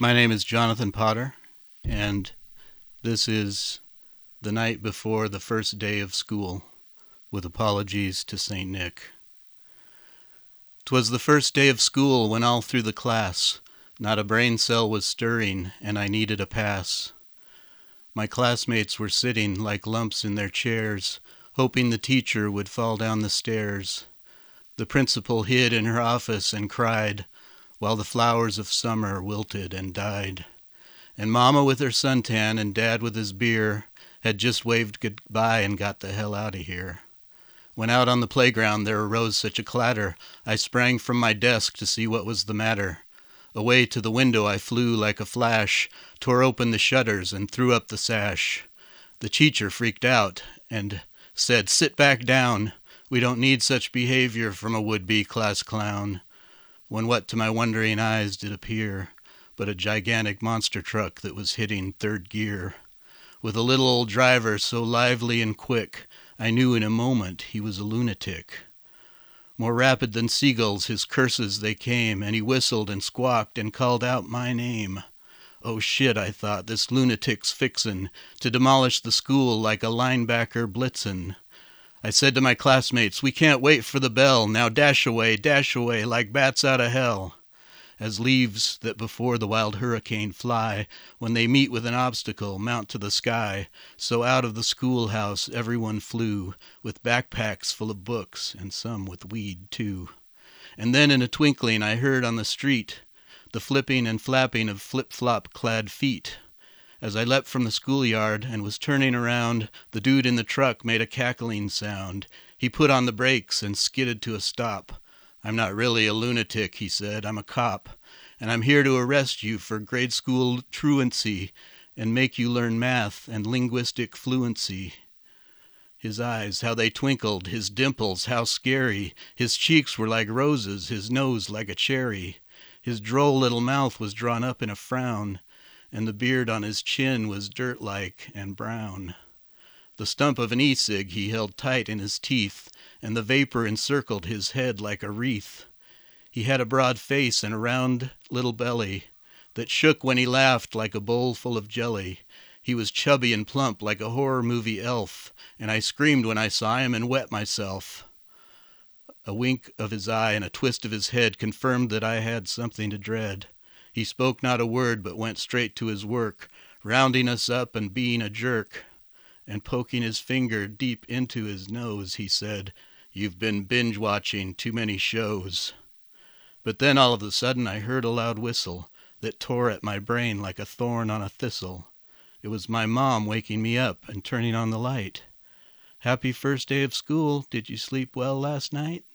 My name is Jonathan Potter, and this is the night before the first day of school, with apologies to St. Nick. 'Twas the first day of school when all through the class not a brain cell was stirring, and I needed a pass. My classmates were sitting like lumps in their chairs, hoping the teacher would fall down the stairs. The principal hid in her office and cried, while the flowers of summer wilted and died. And Mama with her suntan and Dad with his beer had just waved goodbye and got the hell out of here. When out on the playground there arose such a clatter, I sprang from my desk to see what was the matter. Away to the window I flew like a flash, tore open the shutters and threw up the sash. The teacher freaked out and said, "Sit back down. We don't need such behavior from a would-be class clown." When what to my wondering eyes did appear but a gigantic monster truck that was hitting third gear. With a little old driver so lively and quick, I knew in a moment he was a lunatic. More rapid than seagulls his curses they came, and he whistled and squawked and called out my name. Oh shit, I thought, this lunatic's fixin' to demolish the school like a linebacker blitzin'. I said to my classmates, "We can't wait for the bell, now dash away like bats out of hell." As leaves that before the wild hurricane fly, when they meet with an obstacle, mount to the sky, so out of the schoolhouse everyone flew, with backpacks full of books, and some with weed too. And then in a twinkling I heard on the street the flipping and flapping of flip-flop clad feet. As I leapt from the schoolyard and was turning around, the dude in the truck made a cackling sound. He put on the brakes and skidded to a stop. "I'm not really a lunatic," he said, "I'm a cop, and I'm here to arrest you for grade school truancy and make you learn math and linguistic fluency." His eyes, how they twinkled, his dimples, how scary. His cheeks were like roses, his nose like a cherry. His droll little mouth was drawn up in a frown, and the beard on his chin was dirt-like and brown. The stump of an e-cig he held tight in his teeth, and the vapor encircled his head like a wreath. He had a broad face and a round little belly that shook when he laughed like a bowl full of jelly. He was chubby and plump like a horror movie elf, and I screamed when I saw him and wet myself. A wink of his eye and a twist of his head confirmed that I had something to dread. He spoke not a word but went straight to his work, rounding us up and being a jerk. And poking his finger deep into his nose, he said, "You've been binge-watching too many shows." But then all of a sudden I heard a loud whistle that tore at my brain like a thorn on a thistle. It was my mom waking me up and turning on the light. "Happy first day of school. Did you sleep well last night?"